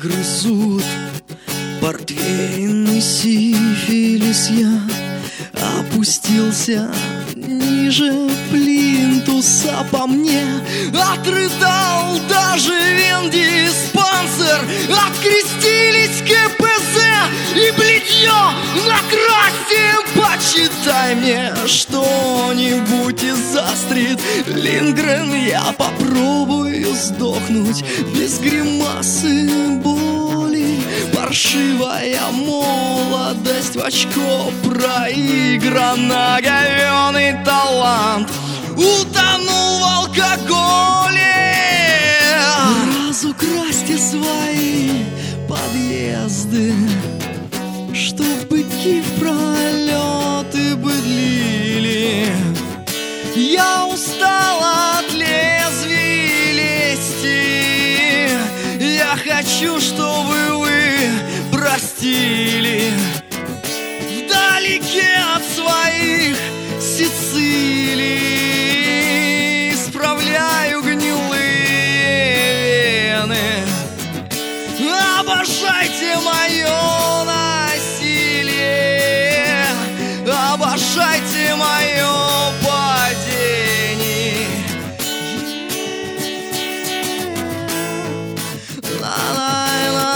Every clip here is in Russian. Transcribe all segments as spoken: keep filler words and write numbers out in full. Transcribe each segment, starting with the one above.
грызут портвейный сифилис. Я опустился ниже плинтуса, по мне отрыдал даже вендиспансер. Открестились КПЗ и бледье на трассе. Почитай мне что-нибудь из Астрид Линдгрен. Я попробую сдохнуть без гримасы боли. Паршивая молодость в очко проиграна. Говёный талант утонул в алкоголе. Разукрасьте свои подъезды, чтоб быки в пролеты быдлили. Я устал от лезвий лести. Я хочу, чтобы вы простили. Вдалеке от своих Сицилий исправляю гнилые вены. Обожайте мое насилие, обожайте мое падение. Ла-ла-ла.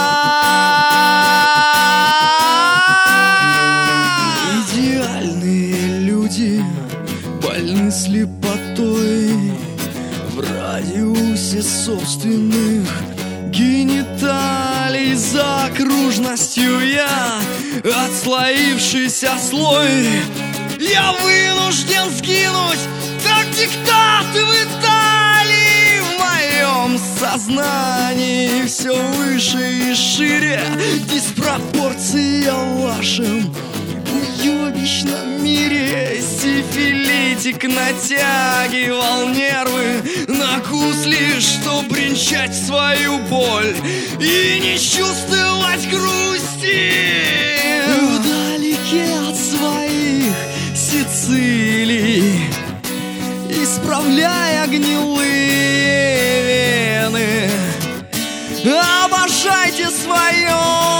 Идеальные люди больны слепотой в радиусе собственных гениталий. За окружностью я отслоившийся слой. Я вынужден сгинуть, как диктат в Италии. В моем сознании все выше и шире диспропорция в вашем уебищном мире. Сифилитик натягивал нервы на гусли, чтоб бренчать свою боль и не чувствовать грусти. Вдалеке от своих Сицилий, исправляя гнилые вены, обожайте свое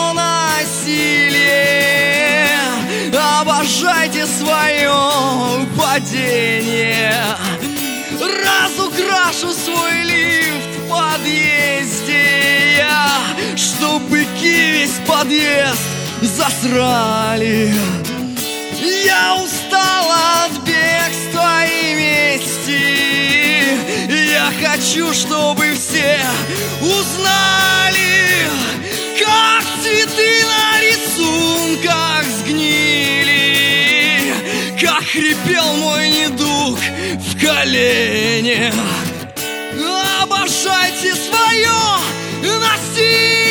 насилие, обожайте свое падение. Разукрашу свой лифт в подъезде я, чтоб быки весь подъезд засрали. Я устал от бегства и мести. Я хочу, чтобы все узнали, как цветы на рисунках сгнили, как хрипел мой недуг в коленях. Обожайте свое насилие.